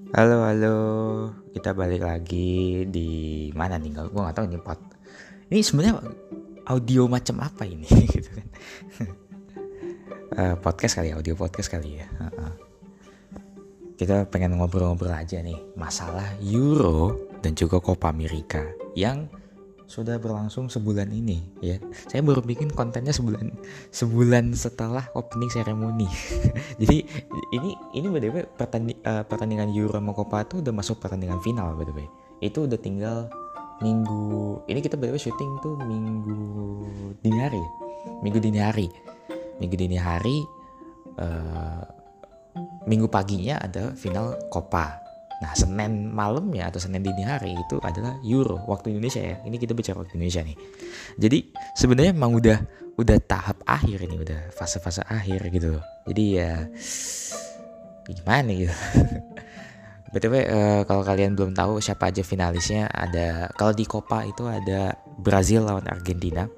Halo, halo. Kita balik lagi di mana nih? Gue nggak tahu ini Ini sebenarnya audio macam apa ini? Gitu kan. Podcast kali ya, audio podcast kali ya. Kita pengen ngobrol-ngobrol aja nih masalah Euro dan juga Copa America yang sudah berlangsung sebulan ini ya. Saya baru bikin kontennya sebulan setelah opening ceremony. Jadi ini btw pertandingan Euro sama Copa itu udah masuk pertandingan final btw. Itu udah tinggal minggu ini kita btw syuting tuh minggu dini hari. Minggu dini hari eh, minggu paginya ada final Copa. Nah, Senin malamnya atau Senin dini hari itu adalah Euro waktu Indonesia ya. Ini kita bicara waktu Indonesia nih. Jadi sebenarnya emang udah tahap akhir ini, udah fase-fase akhir gitu loh. Jadi ya gimana gitu. BTW kalau kalian belum tahu siapa aja finalisnya, ada kalau di Copa itu ada Brazil lawan Argentina.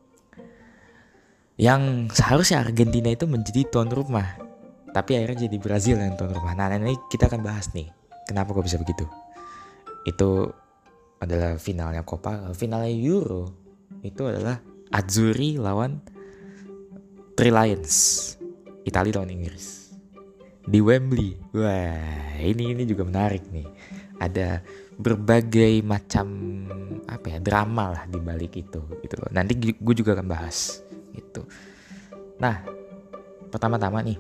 Yang seharusnya Argentina itu menjadi tuan rumah, tapi akhirnya jadi Brazil yang tuan rumah. Nah, ini kita akan bahas nih kenapa kok bisa begitu. Itu adalah finalnya Copa. Finalnya Euro itu adalah Azzurri lawan Three Lions, Italia lawan Inggris di Wembley. Wah, ini juga menarik nih. Ada berbagai macam drama lah di balik itu gitu loh. Nanti gue juga akan bahas gitu. Nah, pertama-tama nih,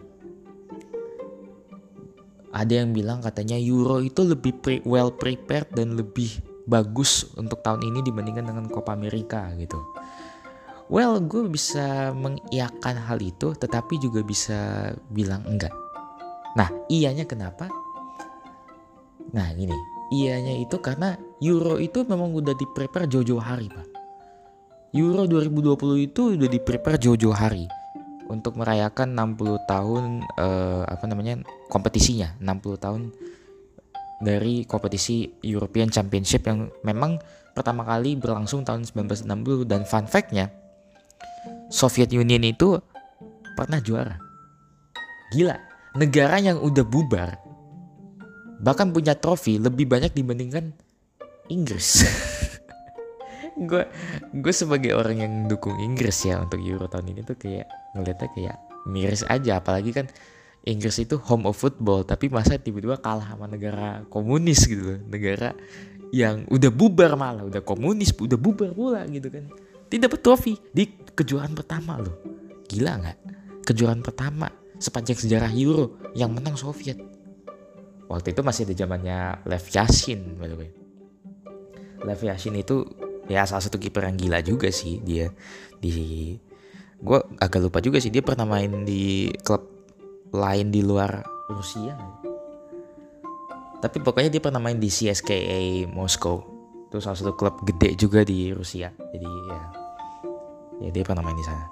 ada yang bilang katanya Euro itu lebih well prepared dan lebih bagus untuk tahun ini dibandingkan dengan Copa America gitu. Well, gue bisa mengiyakan hal itu, tetapi juga bisa bilang enggak. Nah, iyanya kenapa? Nah, gini, iyanya itu karena Euro itu memang udah di-prepare jauh-jauh hari, Pak. Euro 2020 itu udah di-prepare jauh-jauh hari untuk merayakan 60 tahun kompetisinya, 60 tahun dari kompetisi European Championship yang memang pertama kali berlangsung tahun 1960. Dan fun fact-nya, Soviet Union itu pernah juara. Gila, negara yang udah bubar bahkan punya trofi lebih banyak dibandingkan Inggris. gue sebagai orang yang dukung Inggris ya untuk Euro tahun ini tuh kayak ngeliatnya kayak miris aja, apalagi kan Inggris itu home of football, tapi masa tiba-tiba kalah sama negara komunis gitu loh, negara yang udah bubar, malah udah komunis udah bubar pula gitu kan, tidak dapat trofi di kejuaraan pertama loh. Gila nggak? Kejuaraan pertama sepanjang sejarah Euro yang menang Soviet. Waktu itu masih ada zamannya Lev Yashin, by the way. Lev Yashin itu ya salah satu kiper yang gila juga sih dia. Gue agak lupa juga sih dia pernah main di klub lain di luar Rusia. Tapi pokoknya dia pernah main di CSKA Moskow. Itu salah satu klub gede juga di Rusia. Jadi ya dia pernah main di sana.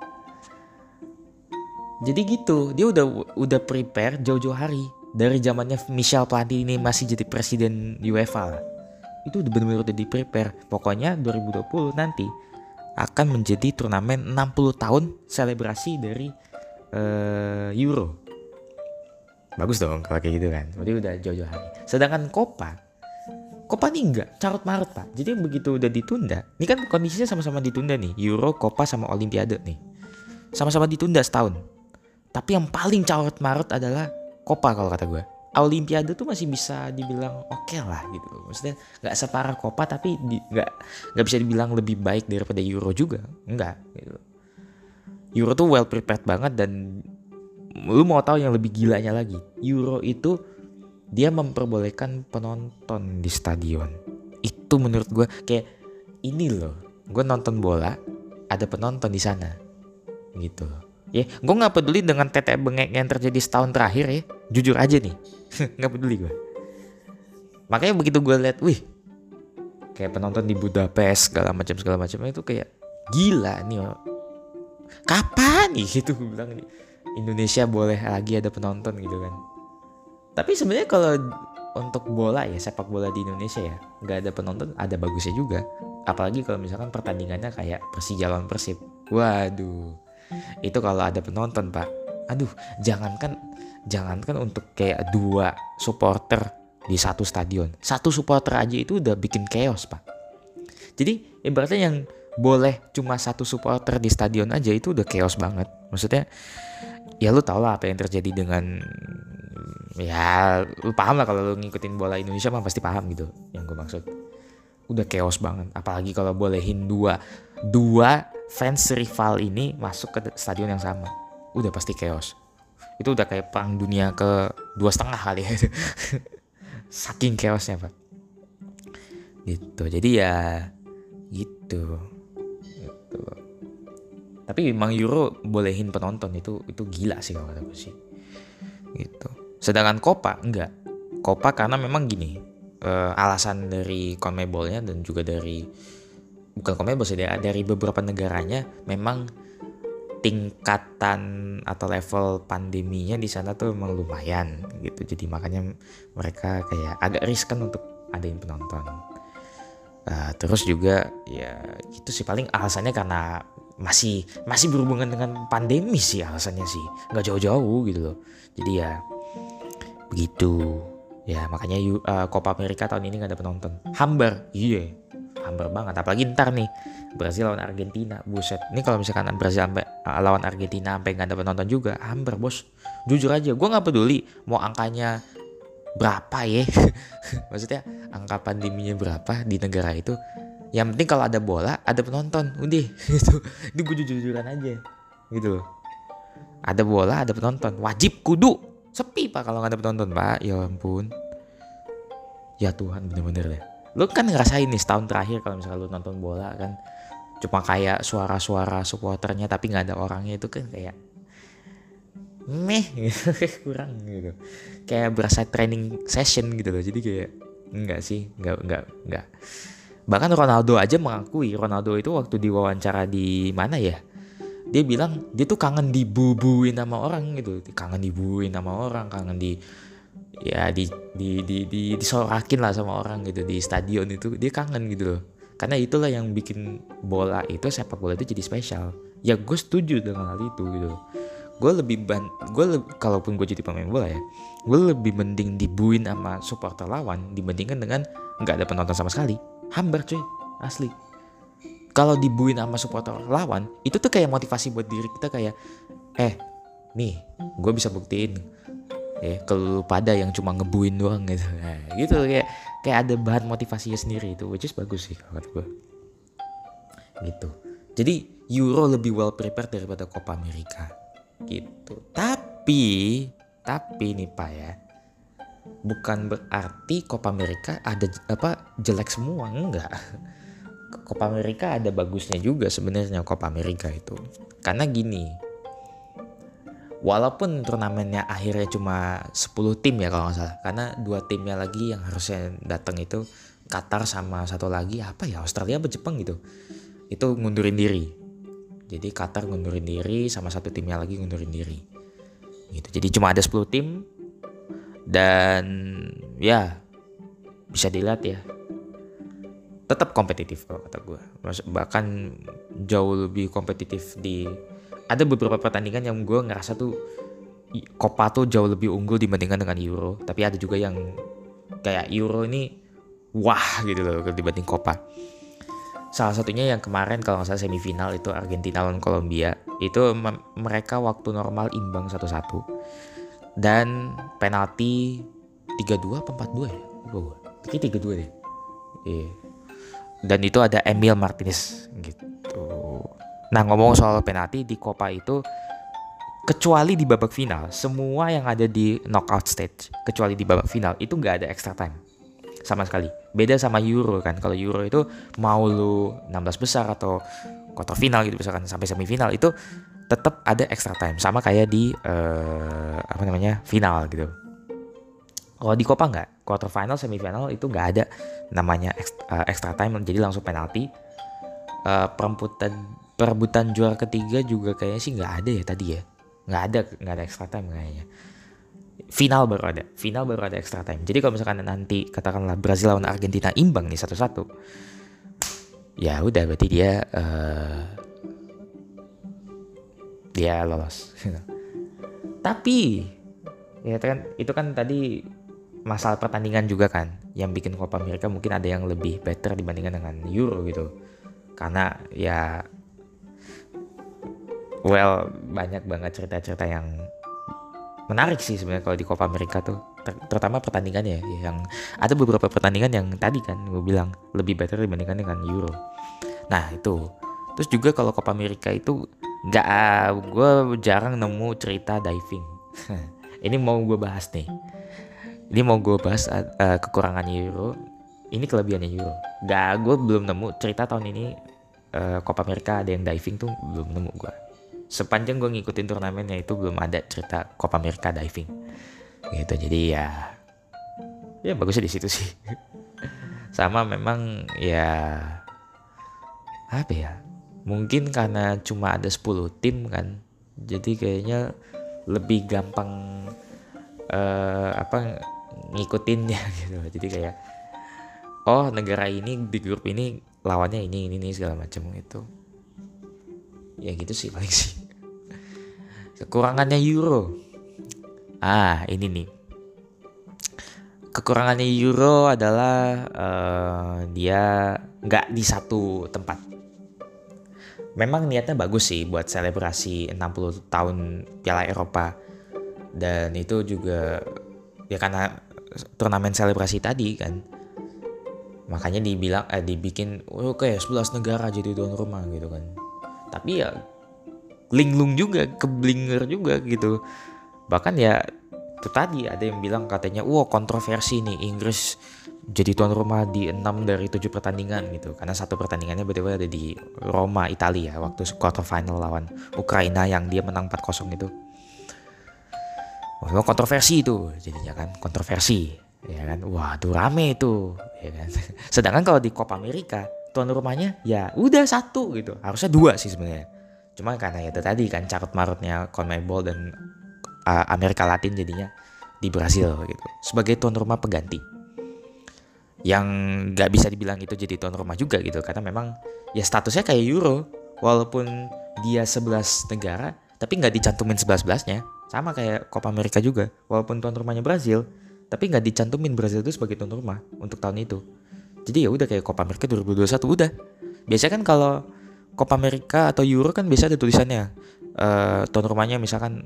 Jadi gitu, dia udah prepare jauh-jauh hari dari zamannya Michel Platini masih jadi presiden UEFA lah. Itu udah benar-benar udah di prepare. Pokoknya 2020 nanti akan menjadi turnamen 60 tahun selebrasi dari Euro. Bagus dong kalau kayak gitu kan. Berarti udah jauh-jauh hari. Sedangkan Copa ini enggak, carut marut Pak. Jadi begitu udah ditunda, ini kan kondisinya sama-sama ditunda nih, Euro, Copa sama Olimpiade nih, sama-sama ditunda setahun. Tapi yang paling carut marut adalah Copa kalau kata gue. Olimpiade tuh masih bisa dibilang oke lah gitu. Maksudnya nggak separah Copa, tapi nggak bisa dibilang lebih baik daripada Euro juga, enggak gitu. Euro tuh well prepared banget, dan lu mau tahu yang lebih gilanya lagi, Euro itu dia memperbolehkan penonton di stadion. Itu menurut gue kayak ini loh, gue nonton bola ada penonton di sana gitu. Ya, gue nggak peduli dengan tetek bengek yang terjadi setahun terakhir ya, jujur aja nih, nggak peduli gue. Makanya begitu gue lihat, wih, kayak penonton di Budapest segala macam itu kayak gila nih, kapan nih gitu gue bilang, nih Indonesia boleh lagi ada penonton gitu kan. Tapi sebenarnya kalau untuk bola ya, sepak bola di Indonesia ya, nggak ada penonton ada bagusnya juga. Apalagi kalau misalkan pertandingannya kayak Persija lawan Persib, waduh. Itu kalau ada penonton Pak, aduh, jangankan untuk kayak dua supporter di satu stadion. Satu supporter aja itu udah bikin chaos, Pak. Jadi ibaratnya yang boleh cuma satu supporter di stadion aja itu udah chaos banget. Maksudnya ya lu tau lah apa yang terjadi dengan, ya lu paham lah kalau lu ngikutin bola Indonesia mah pasti paham gitu yang gue maksud. Udah chaos banget, apalagi kalau bolehin dua fans rival ini masuk ke stadion yang sama, udah pasti chaos. Itu udah kayak perang dunia ke 2,5 kali ya. Saking chaosnya, Pak. Gitu. Jadi ya gitu. Tapi memang Euro bolehin penonton itu gila sih kalau kata gue sih. Gitu. Sedangkan Copa enggak. Copa karena memang gini, alasan dari CONMEBOL-nya dan juga dari bukan CONMEBOL sih, dari beberapa negaranya memang tingkatan atau level pandeminya di sana tuh memang lumayan gitu. Jadi makanya mereka kayak agak riskan untuk adain penonton. Terus juga ya itu sih paling alasannya karena masih berhubungan dengan pandemi sih alasannya sih, nggak jauh-jauh gitu loh. Jadi ya begitu ya, makanya Copa America tahun ini nggak ada penonton. Hambar, hambar banget. Apalagi ntar nih Brazil lawan Argentina, buset. Ini kalau misalkan Brazil lawan Argentina sampai nggak ada penonton juga, hambar bos. Jujur aja, gue nggak peduli mau angkanya berapa ya. Maksudnya angka pandeminya berapa di negara itu. Yang penting kalau ada bola, ada penonton, udah gitu. Itu gue jujur-jujuran aja, gitu loh. Ada bola, ada penonton, wajib kudu. Sepi Pak kalau nggak ada penonton, Pak. Ya ampun. Ya Tuhan, bener-bener deh. Lu kan ngerasain nih setahun terakhir kalau misalnya lu nonton bola kan, cuma kayak suara-suara supporternya tapi nggak ada orangnya, itu kan kayak meh gitu. Kurang gitu. Kayak berasa training session gitu loh. Jadi kayak enggak sih, enggak. Bahkan Ronaldo aja mengakui, Ronaldo itu waktu diwawancara di mana ya, dia bilang dia tuh kangen dibubuin sama orang gitu, kangen dibubuin sama orang, kangen disorakin lah sama orang gitu di stadion itu, dia kangen gitu loh. Karena itulah yang bikin bola itu, sepak bola itu jadi spesial. Ya gue setuju dengan hal itu gitu. Kalaupun gue jadi pemain bola ya, gue lebih mending dibuin sama supporter lawan dibandingkan dengan nggak ada penonton sama sekali. Hambar cuy, asli. Kalau dibuin sama supporter lawan, itu tuh kayak motivasi buat diri kita, kayak nih gue bisa buktiin ke lu pada yang cuma ngebuin doang gitu. Nah, gitu kayak ada bahan motivasinya sendiri itu, which is bagus sih kalau kata gue. Gitu. Jadi Euro lebih well prepared daripada Copa America. Gitu. Tapi nih Pak ya, bukan berarti Copa America ada jelek semua, enggak. Copa America ada bagusnya juga sebenarnya Copa America itu. Karena gini, walaupun turnamennya akhirnya cuma 10 tim ya kalau nggak salah, karena 2 timnya lagi yang harusnya datang itu Qatar sama satu lagi apa ya, Australia apa Jepang gitu, itu ngundurin diri. Jadi Qatar ngundurin diri sama satu timnya lagi ngundurin diri gitu. Jadi cuma ada 10 tim dan ya bisa dilihat ya, tetap kompetitif kalau kata gue. Bahkan jauh lebih kompetitif. Ada beberapa pertandingan yang gue ngerasa tuh Copa tuh jauh lebih unggul dibandingkan dengan Euro. Tapi ada juga yang kayak Euro ini wah gitu loh dibanding Copa. Salah satunya yang kemarin kalau nggak salah semifinal itu Argentina lawan Kolombia. Itu mereka waktu normal imbang 1-1. Dan penalti 3-2 apa 4-2 ya? Kayaknya 3-2 deh. Iya. Dan itu ada Emil Martinez gitu. Nah, ngomong soal penalti di Copa itu, kecuali di babak final, semua yang ada di knockout stage, kecuali di babak final itu nggak ada extra time sama sekali. Beda sama Euro kan. Kalau Euro itu mau lu 16 besar atau quarter final gitu misalkan sampai semifinal, itu tetap ada extra time sama kayak di final gitu. Kalau di Copa nggak, quarter final, semifinal itu nggak ada namanya extra time, jadi langsung penalti. Perebutan juara ketiga juga kayaknya sih nggak ada ya tadi ya, nggak ada extra time kayaknya. Final baru ada extra time. Jadi kalau misalkan nanti katakanlah Brazil lawan Argentina imbang nih 1-1, ya udah berarti dia lolos. Tapi ya kan itu kan tadi masalah pertandingan juga kan yang bikin Copa America mungkin ada yang lebih better dibandingkan dengan Euro gitu. Karena ya banyak banget cerita-cerita yang menarik sih sebenarnya kalau di Copa America tuh. Terutama pertandingannya ya, yang ada beberapa pertandingan yang tadi kan gue bilang lebih better dibandingkan dengan Euro. Nah itu. Terus juga kalau Copa America itu gue jarang nemu cerita diving. Ini mau gue bahas nih. Ini mau gue bahas kekurangan Euro. Ini kelebihannya Euro. Gue belum nemu cerita tahun ini Copa America ada yang diving tuh belum nemu gue. Sepanjang gue ngikutin turnamennya itu belum ada cerita Copa America diving gitu. Jadi ya bagusnya di situ sih. Sama memang ya apa ya, mungkin karena cuma ada 10 tim kan, jadi kayaknya lebih gampang ngikutinnya gitu. Jadi kayak negara ini di grup ini lawannya ini segala macam gitu. Ya gitu sih paling sih. Kekurangannya Euro. Ini nih. Kekurangannya Euro adalah dia nggak di satu tempat. Memang niatnya bagus sih buat selebrasi 60 tahun Piala Eropa. Dan itu juga ya karena turnamen selebrasi tadi kan. Makanya dibikin kayak 11 negara jadi tuan rumah gitu kan. Tapi ya linglung juga, keblinger juga gitu. Bahkan ya itu tadi ada yang bilang katanya kontroversi nih Inggris jadi tuan rumah di 6 dari 7 pertandingan gitu. Karena satu pertandingannya betul-betul ada di Roma, Italia waktu quarter final lawan Ukraina yang dia menang 4-0 itu. Kontroversi itu jadinya kan, kontroversi ya kan. Tuh rame itu ya kan. Sedangkan kalau di Copa America tuan rumahnya ya udah satu gitu. Harusnya 2 sih sebenarnya. Cuma karena itu tadi kan carut marutnya CONMEBOL dan Amerika Latin jadinya di Brasil gitu sebagai tuan rumah pengganti. Yang nggak bisa dibilang itu jadi tuan rumah juga gitu, karena memang ya statusnya kayak Euro, walaupun dia 11 negara tapi nggak dicantumin 11-11-nya. Sama kayak Copa America juga, walaupun tuan rumahnya Brazil tapi nggak dicantumin Brazil itu sebagai tuan rumah untuk tahun itu. Jadi ya udah kayak Copa America 2021 udah. Biasanya kan kalau Copa America atau Euro kan biasa ada tulisannya tuan rumahnya misalkan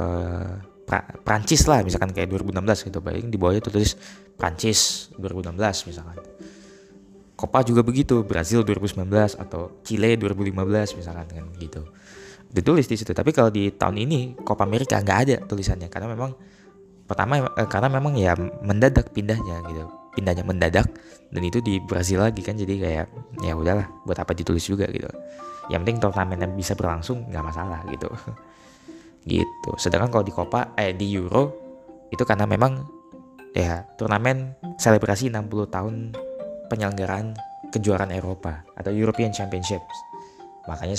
Prancis lah misalkan kayak 2016 gitu, paling di bawahnya tulis Prancis 2016 misalkan. Copa juga begitu, Brazil 2019 atau Chile 2015 misalkan kan gitu. Ditulis di situ. Tapi kalau di tahun ini Copa America nggak ada tulisannya karena memang karena memang ya mendadak pindahnya mendadak, dan itu di Brazil lagi kan, jadi kayak ya udahlah buat apa ditulis juga gitu. Yang penting turnamennya bisa berlangsung nggak masalah gitu. Gitu. Sedangkan kalau di Euro itu karena memang ya turnamen selebrasi 60 tahun penyelenggaraan kejuaraan Eropa atau European Championships. Makanya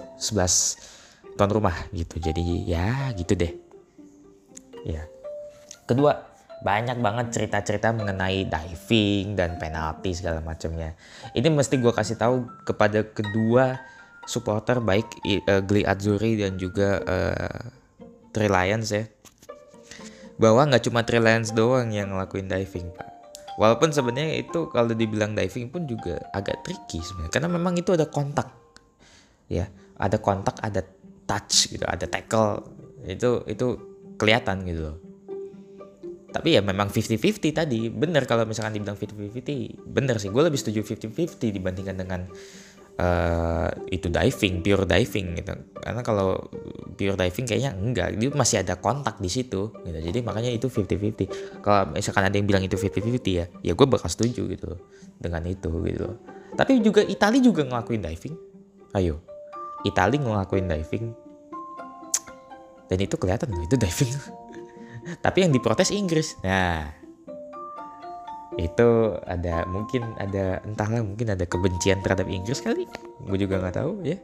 11 tuan rumah gitu. Jadi ya gitu deh. Ya. Kedua, banyak banget cerita-cerita mengenai diving dan penalti segala macamnya. Ini mesti gue kasih tahu kepada kedua supporter baik Gli Azzurri dan juga Three Lions ya, bahwa nggak cuma Three Lions doang yang ngelakuin diving pak. Walaupun sebenarnya itu kalau dibilang diving pun juga agak tricky sebenarnya, karena memang itu ada kontak ya, ada kontak, ada touch gitu, ada tackle, itu kelihatan gitu loh. Tapi ya memang 50-50 tadi, bener kalau misalkan dibilang 50-50, bener sih, gue lebih setuju 50-50 dibandingkan dengan itu pure diving gitu. Karena kalau pure diving kayaknya enggak, dia masih ada kontak di situ gitu. Jadi makanya itu 50-50. Kalau misalkan ada yang bilang itu 50-50 ya gue bakal setuju gitu dengan itu gitu. Tapi juga Italia juga ngelakuin diving. Ayo, Italia ngelakuin diving. Dan itu kelihatan loh, itu diving. Tapi yang diprotes Inggris. Nah, itu mungkin ada kebencian terhadap Inggris kali. Gue juga nggak tahu ya.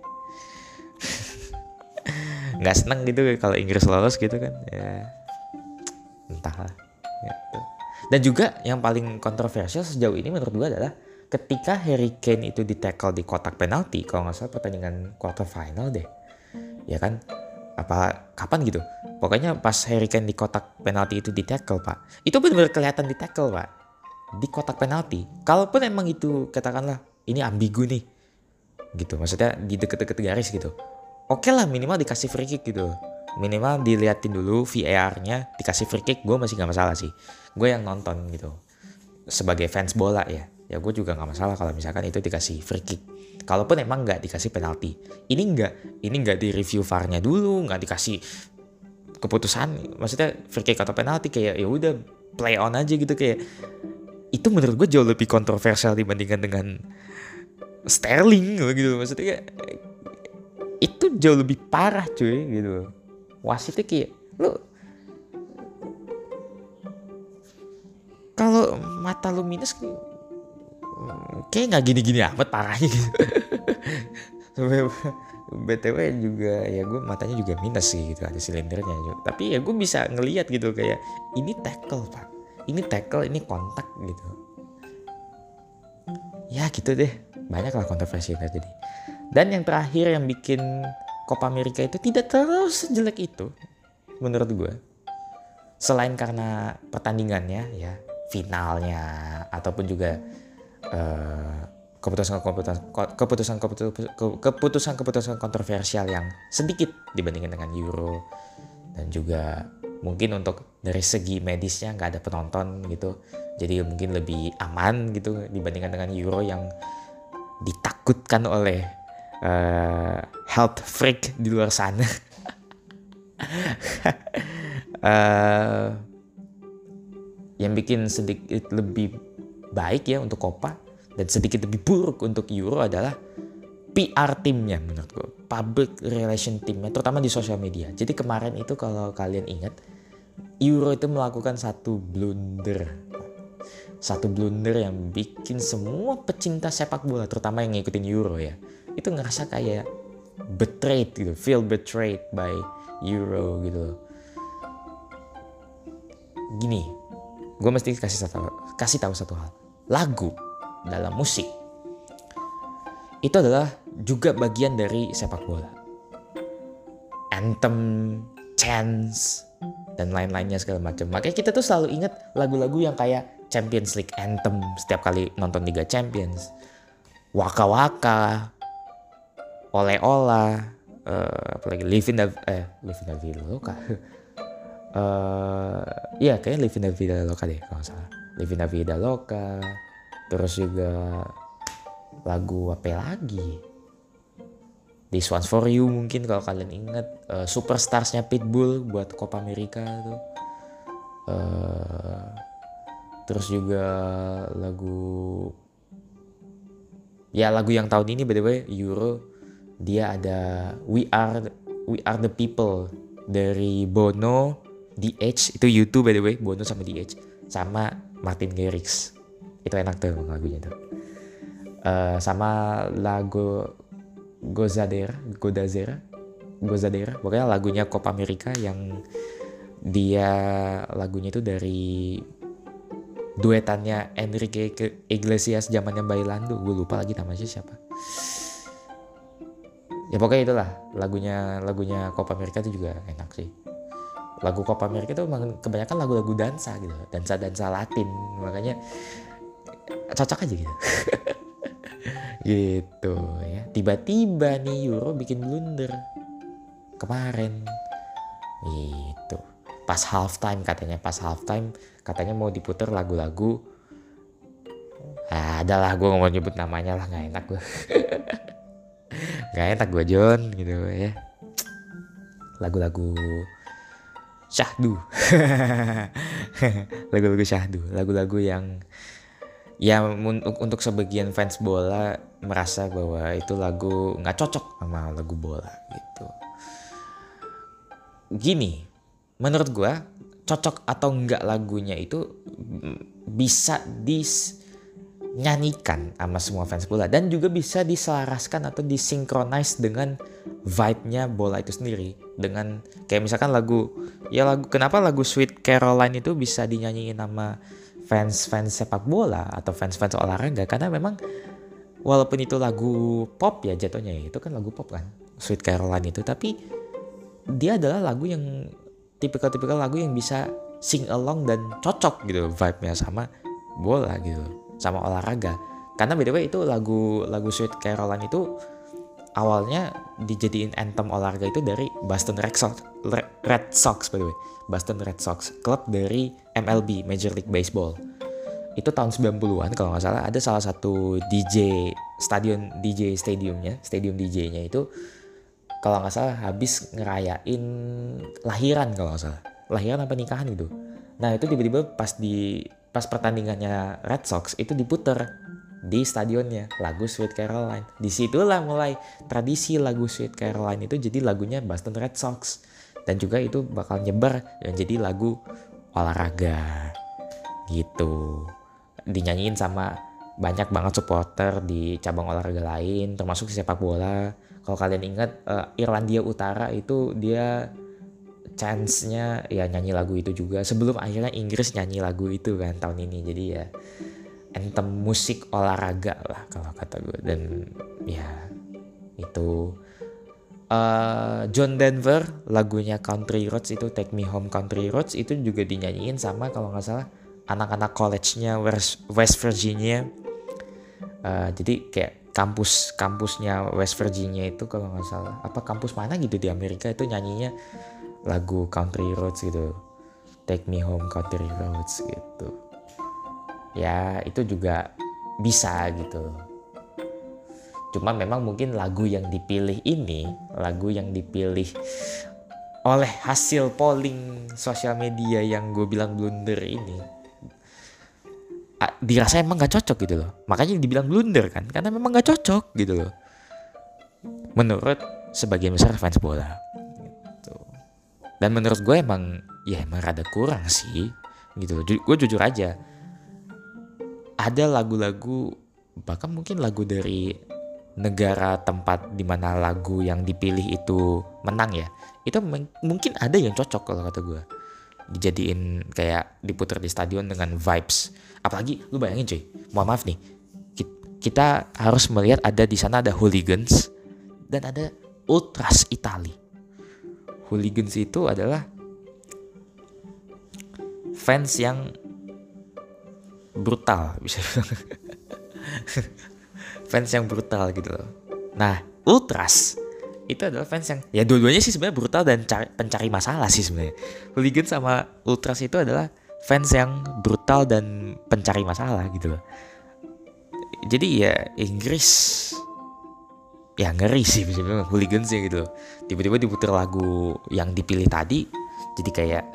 Nggak seneng gitu kalau Inggris lolos gitu kan. Ya, entahlah. Gitu. Dan juga yang paling kontroversial sejauh ini menurut gue adalah ketika Harry Kane itu di tackle di kotak penalti, kalau nggak salah pertandingan quarter final deh, ya kan. apa kapan gitu. Pokoknya pas Harry Kane di kotak penalti itu di tackle pak, itu benar-benar kelihatan di tackle pak, di kotak penalti. Kalaupun emang itu katakanlah ini ambigu nih gitu, maksudnya di deket-deket garis gitu, oke lah minimal dikasih free kick gitu, minimal diliatin dulu VAR-nya, dikasih free kick, gue masih nggak masalah sih, gue yang nonton gitu sebagai fans bola ya gue juga nggak masalah kalau misalkan itu dikasih free kick. Kalaupun emang nggak dikasih penalti, ini nggak di review VAR-nya dulu, nggak dikasih keputusan, maksudnya free kick atau penalti, kayak ya udah play on aja gitu, kayak itu menurut gue jauh lebih kontroversial dibandingkan dengan Sterling gitu, maksudnya kayak itu jauh lebih parah cuy gitu. Wasitnya kayak lu kalau mata lu minus kayak nggak gini-gini amat parahnya gitu. BTW juga ya gue matanya juga minus sih gitu, ada silindernya juga. Tapi ya gue bisa ngelihat gitu kayak ini tackle pak, ini tackle, ini kontak gitu. Ya gitu deh, banyak lah kontroversi yang terjadi. Dan yang terakhir yang bikin Copa America itu tidak terlalu sejelek itu menurut gue, selain karena pertandingannya ya, finalnya ataupun juga keputusan kontroversial yang sedikit dibandingkan dengan Euro, dan juga mungkin untuk dari segi medisnya nggak ada penonton gitu, jadi mungkin lebih aman gitu dibandingkan dengan Euro yang ditakutkan oleh health freak di luar sana. Yang bikin sedikit lebih baik ya untuk Copa dan sedikit lebih buruk untuk Euro adalah PR timnya menurut gue, public relation timnya, terutama di sosial media. Jadi kemarin itu kalau kalian ingat, Euro itu melakukan satu blunder yang bikin semua pecinta sepak bola, terutama yang ngikutin Euro ya, itu ngerasa kayak betrayed gitu, feel betrayed by Euro gitu. Gini, gue mesti kasih tahu satu hal. Lagu dalam musik itu adalah juga bagian dari sepak bola. Anthem, chants, dan lain-lainnya segala macam. Makanya kita tuh selalu ingat lagu-lagu yang kayak Champions League Anthem setiap kali nonton Liga Champions, Waka Waka, Ole Ola, apalagi Live in the Vida Loca. Iya kayaknya Live in the Vida Loca deh kalau nggak salah. Live in the Vida Loca. Terus juga lagu apa lagi? This One's For You mungkin kalau kalian ingat. Superstarsnya Pitbull buat Copa America tuh. Terus juga lagu yang tahun ini by the way Euro, dia ada We Are the People dari Bono, DH, itu U2 by the way, Bono sama DH, sama Martin Garrix. Itu enak tuh lagunya tuh. Sama lagu Gozadera, pokoknya lagunya Copa America yang dia lagunya itu dari duetannya Enrique Iglesias zamannya Bailando, gue lupa lagi namanya siapa. Ya pokoknya itulah lagunya Copa America itu juga enak sih. Lagu Copa America itu kebanyakan lagu-lagu dansa gitu, dansa Latin, makanya cocok aja gitu. Gitu ya. Tiba-tiba nih Euro bikin blunder kemarin. Gitu. Pas halftime katanya mau diputer lagu-lagu. Adalah gue gak mau nyebut namanya lah, gak enak gue. Gak enak gue John gitu ya. Lagu-lagu syahdu. Lagu-lagu syahdu, lagu-lagu yang ya untuk sebagian fans bola merasa bahwa itu lagu gak cocok sama lagu bola gitu. Gini, menurut gue cocok atau enggak lagunya itu bisa dinyanyikan sama semua fans bola dan juga bisa diselaraskan atau disinkronize dengan vibe-nya bola itu sendiri. Dengan kayak misalkan kenapa lagu Sweet Caroline itu bisa dinyanyiin sama fans sepak bola atau fans olahraga, karena memang walaupun itu lagu pop ya jatuhnya, itu kan lagu pop kan Sweet Caroline itu, tapi dia adalah lagu yang tipikal lagu yang bisa sing along dan cocok gitu vibe-nya sama bola gitu, sama olahraga. Karena by the way itu lagu Sweet Caroline itu awalnya dijadiin anthem olahraga itu dari Boston Red Sox by the way. Boston Red Sox, klub dari MLB, Major League Baseball. Itu tahun 90-an kalau nggak salah, ada salah satu stadium DJ-nya itu kalau nggak salah habis ngerayain lahiran kalau nggak salah. Lahiran apa nikahan gitu. Nah itu tiba-tiba pas pertandingannya Red Sox itu diputer di stadionnya lagu Sweet Caroline. Disitulah mulai tradisi lagu Sweet Caroline itu jadi lagunya Boston Red Sox. Dan juga itu bakal nyebar dan jadi lagu olahraga gitu. Dinyanyiin sama banyak banget supporter di cabang olahraga lain termasuk sepak bola. Kalau kalian ingat Irlandia Utara itu dia chance-nya ya nyanyi lagu itu juga sebelum akhirnya Inggris nyanyi lagu itu kan tahun ini. Jadi ya anthem musik olahraga lah kalau kata gue. Dan ya itu John Denver lagunya Country Roads itu Take Me Home Country Roads itu juga dinyanyiin sama kalau nggak salah anak-anak college-nya West Virginia. Jadi kayak kampusnya West Virginia itu kalau nggak salah apa kampus mana gitu di Amerika itu nyanyinya lagu Country Roads gitu, Take Me Home Country Roads gitu. Ya itu juga bisa gitu. Cuma memang mungkin lagu yang dipilih oleh hasil polling sosial media yang gue bilang blunder ini dirasa emang gak cocok gitu loh. Makanya dibilang blunder kan, karena memang gak cocok gitu loh menurut sebagian besar fans bola gitu. Dan menurut gue emang rada kurang sih gitu loh. Gue jujur aja, ada lagu-lagu bahkan mungkin lagu dari negara tempat dimana lagu yang dipilih itu menang ya, itu mungkin ada yang cocok kalau kata gue dijadiin kayak diputar di stadion dengan vibes. Apalagi lu bayangin cuy, mohon maaf nih, kita harus melihat ada di sana ada hooligans dan ada ultras Itali. Hooligans itu adalah fans yang brutal bisa fans yang brutal gitu loh. Nah, ultras itu adalah fans yang ya dua-duanya sih sebenarnya brutal dan pencari masalah sih sebenarnya. Hooligan sama ultras itu adalah fans yang brutal dan pencari masalah gitu loh. Jadi ya Inggris ya ngeri sih bisa bilang hooligans ya gitu loh. Tiba-tiba diputar lagu yang dipilih tadi jadi kayak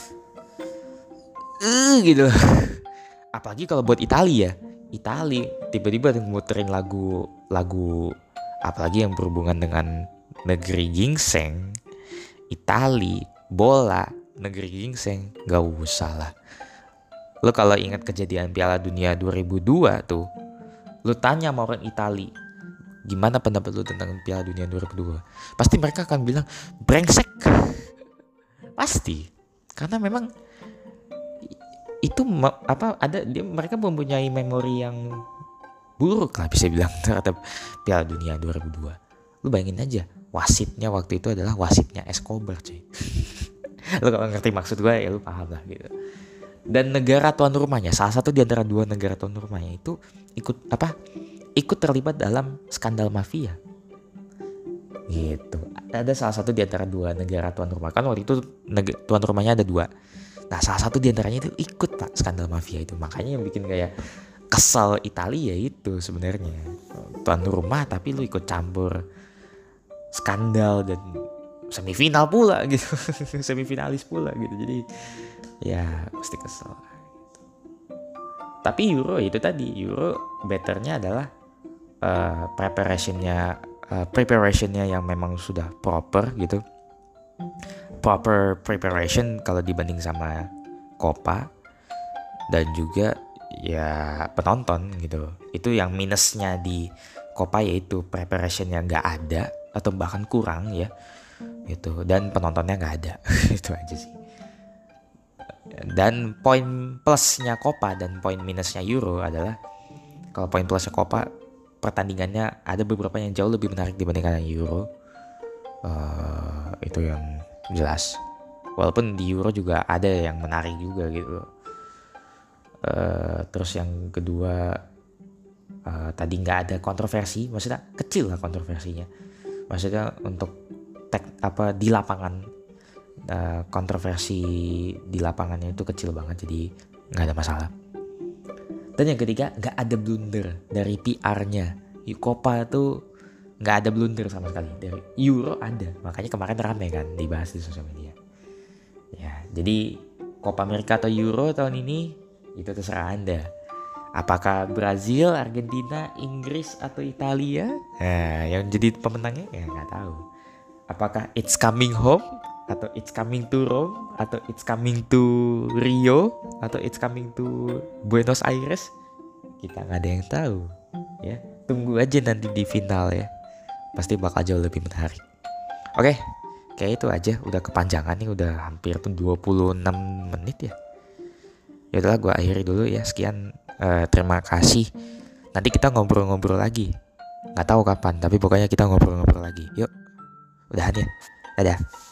gitu loh. Apalagi kalau buat Italia tiba-tiba muterin lagu apalagi yang berhubungan dengan negeri gingseng, Itali, bola, negeri gingseng, gak usah lah. Lo kalau ingat kejadian Piala Dunia 2002 tuh, lo tanya sama orang Itali, gimana pendapat lo tentang Piala Dunia 2002? Pasti mereka akan bilang brengsek. Pasti, karena memang itu mereka mempunyai memori yang buruk lah bisa bilang terhadap Piala Dunia 2002. Lu bayangin aja, wasitnya waktu itu adalah wasitnya Escobar cuy. Lu kalau ngerti maksud gue ya lu paham lah gitu. Dan negara tuan rumahnya, salah satu di antara dua negara tuan rumahnya itu ikut terlibat dalam skandal mafia gitu. Ada salah satu di antara dua negara tuan rumah, kan waktu itu tuan rumahnya ada dua. Nah salah satu di antaranya itu ikut pak skandal mafia itu. Makanya yang bikin kayak kesal Italia itu sebenarnya tuan rumah tapi lu ikut campur skandal dan semifinal pula gitu. Semifinalis pula gitu. Jadi ya pasti kesel gitu. Tapi Euro itu tadi, Euro betternya adalah preparationnya yang memang sudah proper gitu. Proper preparation kalau dibanding sama Copa. Dan juga ya penonton gitu. Itu yang minusnya di Copa, yaitu preparationnya gak ada atau bahkan kurang ya gitu. Dan penontonnya gak ada. Itu aja sih. Dan poin plusnya Copa dan poin minusnya Euro adalah, kalau poin plusnya Copa, pertandingannya ada beberapa yang jauh lebih menarik dibandingkan yang Euro. Itu yang jelas. Walaupun di Euro juga ada yang menarik juga gitu. Terus yang kedua, tadi nggak ada kontroversi, maksudnya kecil lah kontroversinya. Maksudnya untuk di lapangan, kontroversi di lapangannya itu kecil banget, jadi nggak ada masalah. Dan yang ketiga, nggak ada blunder dari PR-nya. Copa tuh nggak ada blunder sama sekali. Dari Euro ada, makanya kemarin rame kan dibahas di sosial media. Ya, jadi Copa America atau Euro tahun ini itu terserah Anda. Apakah Brazil, Argentina, Inggris atau Italia? Nah, yang jadi pemenangnya ya nggak tahu. Apakah it's coming home atau it's coming to Rome atau it's coming to Rio atau it's coming to Buenos Aires? Kita nggak ada yang tahu. Ya, tunggu aja nanti di final ya. Pasti bakal jauh lebih menarik. Oke, kayak itu aja. Udah kepanjangan nih, udah hampir 26 menit ya. Ya udahlah, gue akhiri dulu ya. Sekian, terima kasih. Nanti kita ngobrol-ngobrol lagi. Nggak tahu kapan, tapi pokoknya kita ngobrol-ngobrol lagi. Yuk, udahan ya. Dadah.